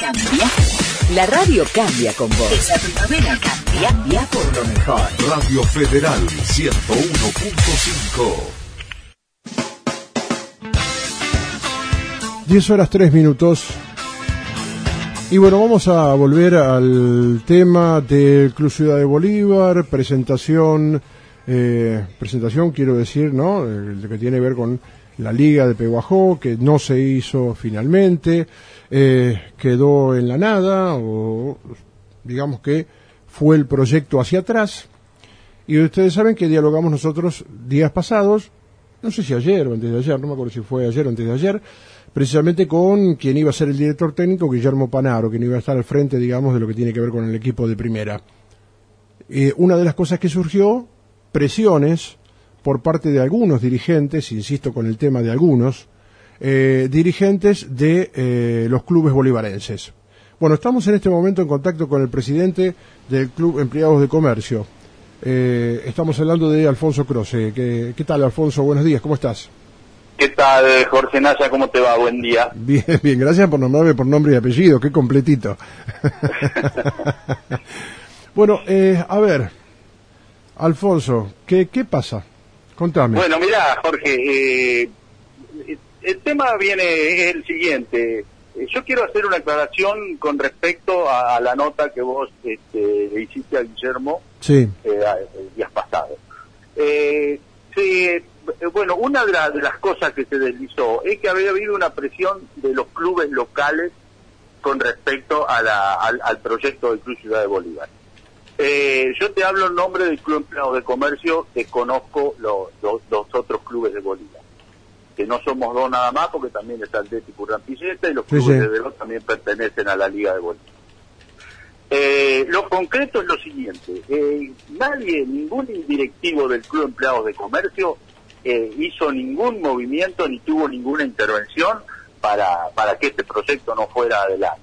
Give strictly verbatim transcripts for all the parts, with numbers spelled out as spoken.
cambia. La radio cambia con vos. Esa primavera cambia, cambia por lo mejor. Radio Federal ciento uno punto cinco. diez horas tres minutos. Y bueno, vamos a volver al tema del Club Ciudad de Bolívar, presentación, eh, presentación quiero decir, ¿no? El que tiene que ver con la Liga de Peguajó, que no se hizo finalmente, eh, quedó en la nada, o digamos que fue el proyecto hacia atrás. Y ustedes saben que dialogamos nosotros días pasados, no sé si ayer o antes de ayer, no me acuerdo si fue ayer o antes de ayer, precisamente con quien iba a ser el director técnico, Guillermo Panaro, quien iba a estar al frente, digamos, de lo que tiene que ver con el equipo de primera. Eh, una de las cosas que surgió, presiones por parte de algunos dirigentes, insisto con el tema de algunos, eh, dirigentes de eh, los clubes bolivarenses. Bueno, estamos en este momento en contacto con el presidente del Club Empleados de Comercio. Eh, estamos hablando de Alfonso Croce. ¿Qué, qué tal, Alfonso? Buenos días, ¿cómo estás? ¿Qué tal, Jorge Naya? ¿Cómo te va? Buen día. Bien, bien, gracias por nombrarme por nombre y apellido, qué completito. Bueno, eh, a ver, Alfonso, ¿qué, qué pasa? Contame. Bueno, mirá, Jorge, eh, el tema viene, es el siguiente. Yo quiero hacer una aclaración con respecto a, a la nota que vos este, le hiciste a Guillermo sí. eh, el días pasados. Eh, sí, bueno, una de, la, de las cosas que se deslizó es que había habido una presión de los clubes locales con respecto a la, al, al proyecto del Club Ciudad de Bolívar. Eh, yo te hablo en nombre del Club Empleados de Comercio, desconozco los, los, los otros clubes de Bolívar, que no somos dos nada más, porque también está el D E T y Currampilleta, y los clubes sí, sí. de Verón también pertenecen a la Liga de Bolívar. Eh, lo concreto es lo siguiente, eh, nadie, ningún directivo del Club Empleados de Comercio eh, hizo ningún movimiento ni tuvo ninguna intervención para, para que este proyecto no fuera adelante.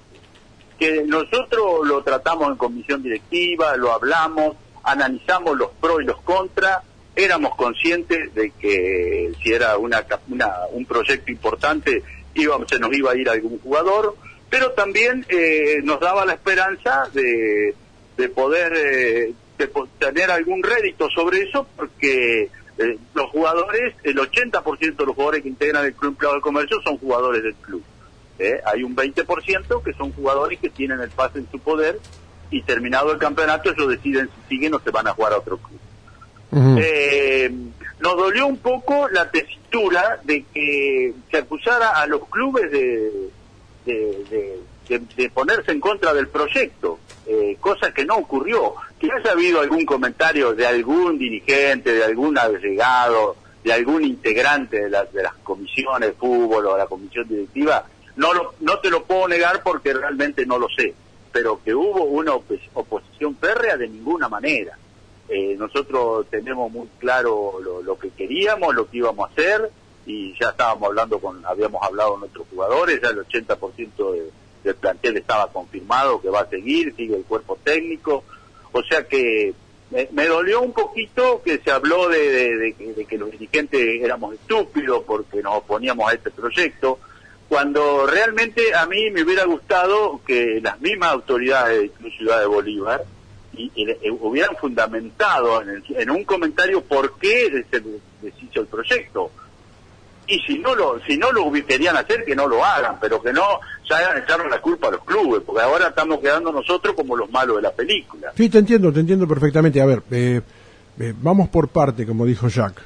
Que nosotros lo tratamos en comisión directiva, lo hablamos, analizamos los pros y los contras, éramos conscientes de que si era una, una un proyecto importante iba, se nos iba a ir algún jugador, pero también eh, nos daba la esperanza de, de poder eh, de tener algún rédito sobre eso, porque eh, los jugadores, el ochenta por ciento de los jugadores que integran el Club Empleado de Comercio son jugadores del club. ¿eh? Hay un veinte por ciento que son jugadores que tienen el pase en su poder y terminado el campeonato ellos deciden si siguen o se van a jugar a otro club. Uh-huh. Eh, nos dolió un poco la tesitura de que se acusara a los clubes de, de, de, de, de ponerse en contra del proyecto, eh, cosa que no ocurrió. Que haya habido algún comentario de algún dirigente, de algún agregado, de algún integrante de, la, de las comisiones de fútbol o de la comisión directiva, no, lo, no te lo puedo negar porque realmente no lo sé, pero que hubo una op- oposición férrea de ninguna manera. Eh, nosotros tenemos muy claro lo, lo que queríamos, lo que íbamos a hacer, y ya estábamos hablando con, habíamos hablado con nuestros jugadores, ya el ochenta por ciento de, del plantel estaba confirmado que va a seguir, sigue el cuerpo técnico, o sea que me, me dolió un poquito que se habló de, de, de, de que los dirigentes éramos estúpidos porque nos oponíamos a este proyecto, cuando realmente a mí me hubiera gustado que las mismas autoridades de la Ciudad de Bolívar y, y, y hubieran fundamentado en, el, en un comentario por qué se deshizo el proyecto. Y si no lo si no lo querían hacer, que no lo hagan, pero que no ya hayan echado la culpa a los clubes, porque ahora estamos quedando nosotros como los malos de la película. Sí, te entiendo, te entiendo perfectamente. A ver, eh, eh, vamos por parte, como dijo Jack.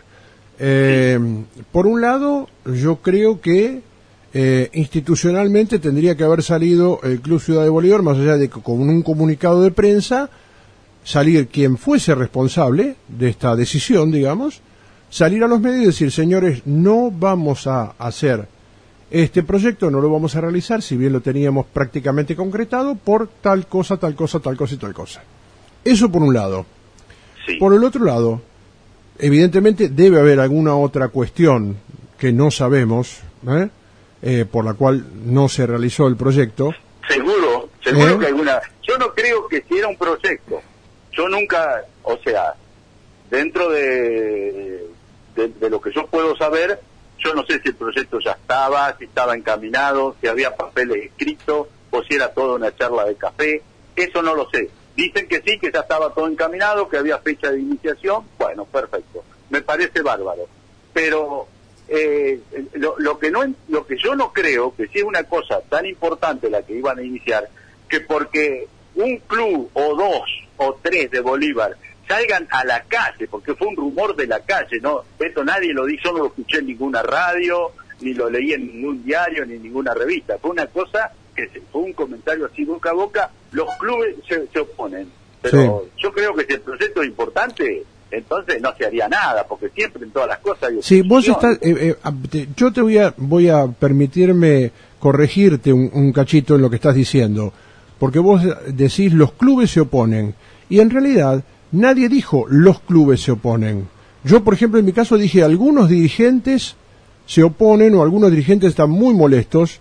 Eh, sí. Por un lado, yo creo que eh, institucionalmente tendría que haber salido el Club Ciudad de Bolívar, más allá de que con un comunicado de prensa, salir quien fuese responsable de esta decisión, digamos, salir a los medios y decir, señores, no vamos a hacer este proyecto, no lo vamos a realizar, si bien lo teníamos prácticamente concretado, por tal cosa, tal cosa, tal cosa y tal cosa. Eso por un lado. Sí. Por el otro lado, evidentemente debe haber alguna otra cuestión que no sabemos, ¿eh? Eh, por la cual no se realizó el proyecto. Seguro, seguro ¿Eh? que alguna... Yo no creo que si era un proyecto, yo nunca, o sea, dentro de... De, de lo que yo puedo saber, yo no sé si el proyecto ya estaba, si estaba encaminado, si había papeles escritos, o si era toda una charla de café, eso no lo sé. Dicen que sí, que ya estaba todo encaminado, que había fecha de iniciación, bueno, perfecto, me parece bárbaro. Pero eh, lo, lo que no, lo que yo no creo, que si es una cosa tan importante la que iban a iniciar, que porque un club o dos o tres de Bolívar salgan a la calle, porque fue un rumor de la calle, no, esto nadie lo dijo, yo no lo escuché en ninguna radio, ni lo leí en ningún diario, ni en ninguna revista, fue una cosa que se, fue un comentario así boca a boca, los clubes se, se oponen, pero sí. Yo creo que si el proyecto es importante, entonces no se haría nada, porque siempre en todas las cosas hay sí, vos estás, eh, eh, yo te voy a, voy a permitirme corregirte un, un cachito en lo que estás diciendo, porque vos decís los clubes se oponen, y en realidad nadie dijo los clubes se oponen. Yo, por ejemplo, en mi caso dije algunos dirigentes se oponen o algunos dirigentes están muy molestos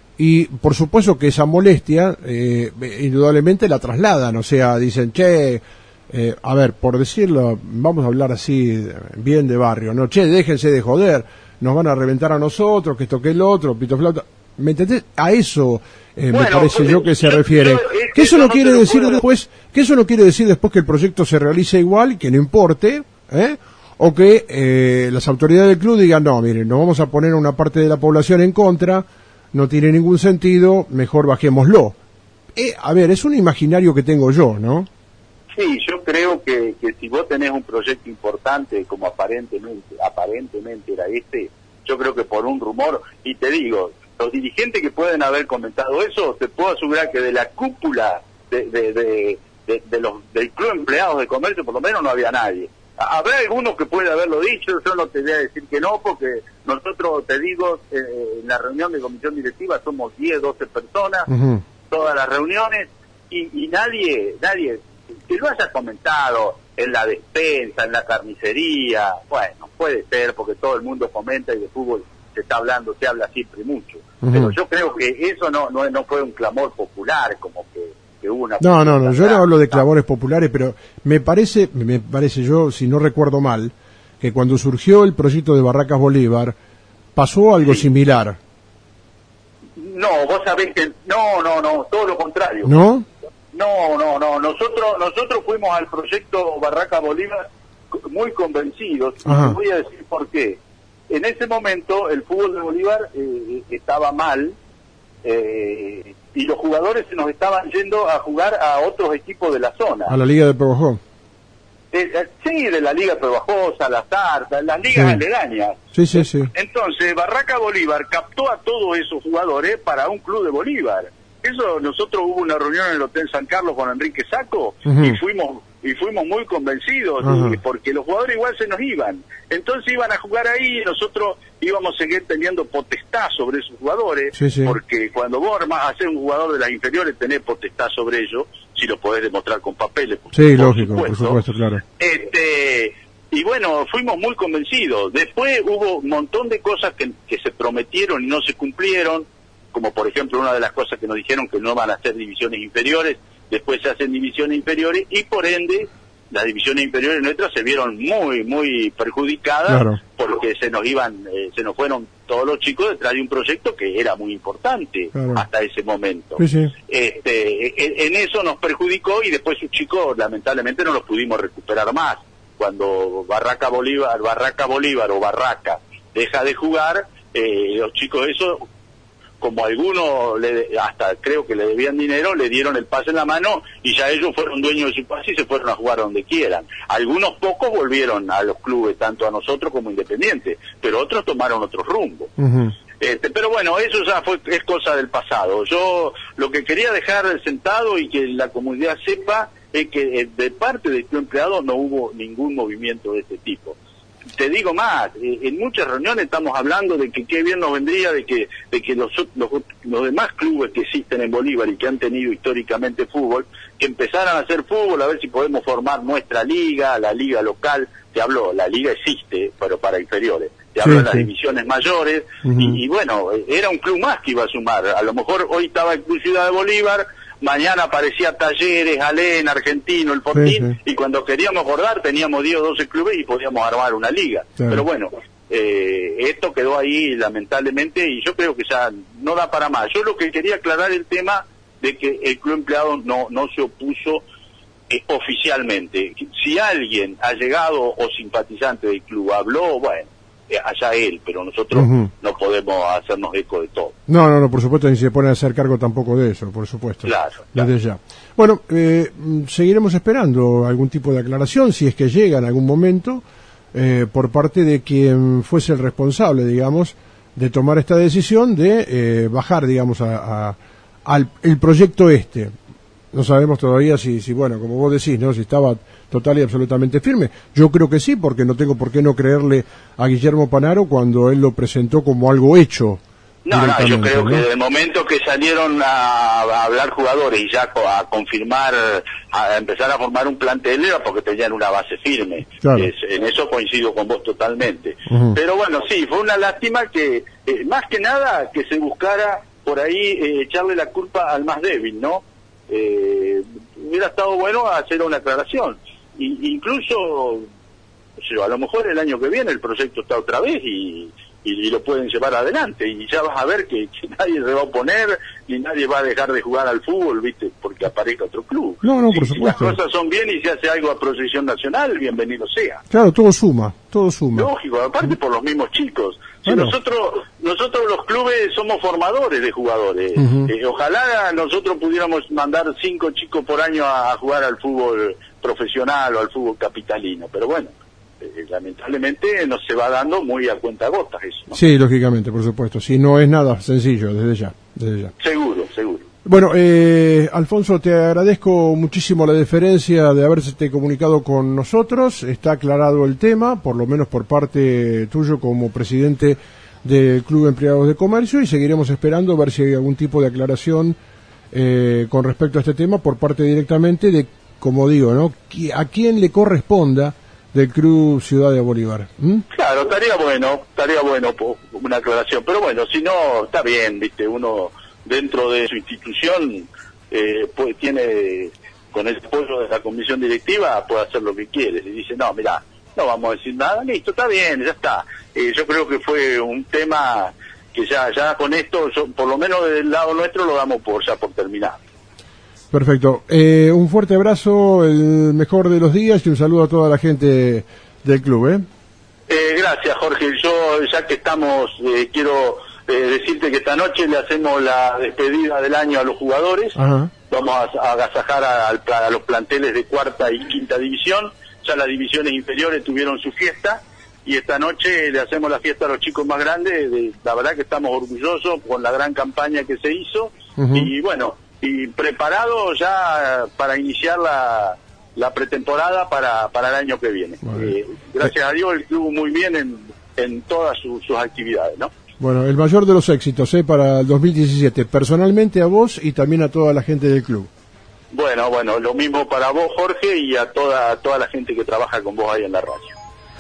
y por supuesto que esa molestia eh, indudablemente la trasladan, o sea, dicen, che, eh, a ver, por decirlo, vamos a hablar así bien de barrio, no, che, déjense de joder, nos van a reventar a nosotros, que esto que el otro, pito flauta. ¿Me entendés? A eso eh, bueno, me parece yo que se yo, refiere. Yo, es que eso no quiere no decir después, que eso no quiere decir después que el proyecto se realice igual, que no importe, ¿eh? O que eh, las autoridades del club digan, no, miren, nos vamos a poner a una parte de la población en contra, no tiene ningún sentido, mejor bajémoslo. Eh, a ver, es un imaginario que tengo yo, ¿no? Sí, yo creo que, que si vos tenés un proyecto importante, como aparentemente, aparentemente era este, yo creo que por un rumor, y te digo, los dirigentes que pueden haber comentado eso, te puedo asegurar que de la cúpula de, de, de, de, de los del Club Empleados de Comercio, por lo menos no había nadie. Habrá algunos que puede haberlo dicho, yo no te voy a decir que no, porque nosotros, te digo, eh, en la reunión de comisión directiva somos diez, doce personas, uh-huh. Todas las reuniones, y, y nadie, nadie, que lo haya comentado en la despensa, en la carnicería, bueno, puede ser, porque todo el mundo comenta y de fútbol se está hablando, se habla siempre mucho, uh-huh. Pero yo creo que eso no, no, no fue un clamor popular, como que que hubo una no, no, no, yo no hablo de clamores populares, pero me parece, me parece yo, si no recuerdo mal, que cuando surgió el proyecto de Barracas Bolívar, pasó algo sí. similar. No, vos sabés que, no, no, no, todo lo contrario. ¿No? No, no, no, nosotros, nosotros fuimos al proyecto Barracas Bolívar muy convencidos, y te voy a decir por qué. En ese momento el fútbol de Bolívar eh, estaba mal, eh, y los jugadores se nos estaban yendo a jugar a otros equipos de la zona. A la Liga de Pebajó. Eh, eh, sí, de la Liga de Pebajó, Salazar, las ligas sí. aledañas. Sí, sí, sí. Entonces, Barraca Bolívar captó a todos esos jugadores para un club de Bolívar. Eso, nosotros hubo una reunión en el Hotel San Carlos con Enrique Sacco, uh-huh. y fuimos y fuimos muy convencidos, uh-huh. porque los jugadores igual se nos iban. Entonces iban a jugar ahí y nosotros íbamos a seguir teniendo potestad sobre esos jugadores, sí, sí. Porque cuando vos haces un jugador de las inferiores tenés potestad sobre ellos, si lo podés demostrar con papeles. Por, sí, por lógico, supuesto. por supuesto, claro. Este, y bueno, fuimos muy convencidos. Después hubo un montón de cosas que, que se prometieron y no se cumplieron, como por ejemplo una de las cosas que nos dijeron que no van a hacer divisiones inferiores, después se hacen divisiones inferiores y por ende las divisiones inferiores nuestras se vieron muy, muy perjudicadas, claro. Porque se nos iban, eh, se nos fueron todos los chicos detrás de un proyecto que era muy importante, claro. Hasta ese momento. Sí, sí. Este, en, en eso nos perjudicó y después sus chicos lamentablemente no los pudimos recuperar más. Cuando Barraca Bolívar, Barraca Bolívar o Barraca deja de jugar, eh, los chicos esos, como algunos le, hasta creo que le debían dinero, le dieron el pase en la mano y ya ellos fueron dueños de su pase y se fueron a jugar donde quieran. Algunos pocos volvieron a los clubes, tanto a nosotros como Independiente, pero otros tomaron otro rumbo. Uh-huh. Este, pero bueno, eso ya fue es cosa del pasado. Yo lo que quería dejar sentado y que la comunidad sepa es que de parte del club empleado no hubo ningún movimiento de este tipo. Te digo más, eh, en muchas reuniones estamos hablando de que qué bien nos vendría de que de que los, los, los demás clubes que existen en Bolívar y que han tenido históricamente fútbol, que empezaran a hacer fútbol, a ver si podemos formar nuestra liga, la liga local. Te hablo, la liga existe, pero para inferiores. Te hablo sí, de las sí. divisiones mayores, uh-huh. y, y bueno, era un club más que iba a sumar. A lo mejor hoy estaba el Club Ciudad de Bolívar, mañana aparecía Talleres, Alén, Argentino, el Fortín, sí, sí. Y cuando queríamos acordar teníamos diez o doce clubes y podíamos armar una liga. Sí. Pero bueno, eh, esto quedó ahí lamentablemente y yo creo que ya no da para más. Yo lo que quería aclarar el tema de que el Club Empleado no, no se opuso eh, oficialmente. Si alguien ha llegado o simpatizante del club habló, bueno, eh, allá él, pero nosotros uh-huh. no podemos hacernos eco de todo. No, no, no, por supuesto, ni se pone a hacer cargo tampoco de eso, por supuesto. Claro. Desde claro. ya. Bueno, eh, seguiremos esperando algún tipo de aclaración, si es que llega en algún momento, eh, por parte de quien fuese el responsable, digamos, de tomar esta decisión de eh, bajar, digamos, a, a, al el proyecto este. No sabemos todavía si, si, bueno, como vos decís, ¿no? Si estaba total y absolutamente firme. Yo creo que sí, porque no tengo por qué no creerle a Guillermo Panaro cuando él lo presentó como algo hecho. No, no, yo creo ¿no? que desde el momento que salieron a, a hablar jugadores y ya a confirmar, a empezar a formar un plantel, era porque tenían una base firme. Claro. Es, en eso coincido con vos totalmente. Uh-huh. Pero bueno, sí, fue una lástima que, eh, más que nada, que se buscara por ahí eh, echarle la culpa al más débil, ¿no? Eh, hubiera estado bueno hacer una aclaración. Y, incluso, o sea, a lo mejor el año que viene el proyecto está otra vez y... Y, y lo pueden llevar adelante y ya vas a ver que, que nadie se va a oponer ni nadie va a dejar de jugar al fútbol, viste, porque aparezca otro club. No, no, si, por supuesto. Si las cosas son bien y se hace algo a proyección nacional, bienvenido sea. Claro, todo suma, todo suma. Lógico, aparte por los mismos chicos. Si bueno. nosotros nosotros los clubes somos formadores de jugadores. Uh-huh. eh, ojalá nosotros pudiéramos mandar cinco chicos por año a, a jugar al fútbol profesional o al fútbol capitalino, pero bueno. Eh, lamentablemente no se va dando muy a cuenta gotas eso, ¿no? Sí, lógicamente, por supuesto. Sí, no es nada sencillo desde ya, desde ya. Seguro, seguro. Bueno, eh, Alfonso, te agradezco muchísimo la deferencia de haberse comunicado con nosotros. Está aclarado el tema, por lo menos por parte tuyo como presidente del Club Empleados de Comercio, y seguiremos esperando a ver si hay algún tipo de aclaración eh, con respecto a este tema por parte directamente de, como digo, ¿no? A quién le corresponda del Club Ciudad de Bolívar. ¿Mm? Claro, estaría bueno, estaría bueno una aclaración, pero bueno, si no, está bien, viste, uno dentro de su institución eh, pues tiene, con el apoyo de la comisión directiva, puede hacer lo que quiere, y dice, no, mirá, no vamos a decir nada, listo, está bien, ya está. Eh, yo creo que fue un tema que ya ya con esto, yo, por lo menos del lado nuestro, lo damos por ya por terminado. Perfecto. Eh, un fuerte abrazo, el mejor de los días y un saludo a toda la gente del club, ¿eh? Eh, gracias, Jorge. Yo, ya que estamos, eh, quiero eh, decirte que esta noche le hacemos la despedida del año a los jugadores. Ajá. Vamos a, a agasajar a, a, a los planteles de cuarta y quinta división. Ya las divisiones inferiores tuvieron su fiesta. Y esta noche le hacemos la fiesta a los chicos más grandes. De, la verdad que estamos orgullosos con la gran campaña que se hizo. Uh-huh. Y bueno... y preparado ya para iniciar la, la pretemporada para, para el año que viene. Bueno. Eh, gracias a Dios el club muy bien en, en todas su, sus actividades, ¿no? Bueno, el mayor de los éxitos ¿eh? para el dos mil diecisiete, personalmente a vos y también a toda la gente del club. Bueno, bueno, lo mismo para vos, Jorge, y a toda, a toda la gente que trabaja con vos ahí en la radio.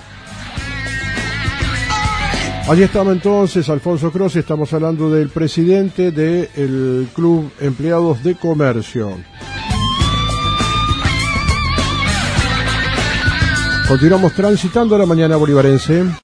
Allí estaba entonces Alfonso Croce, estamos hablando del presidente del Club Empleados de Comercio. Continuamos transitando la mañana bolivarense.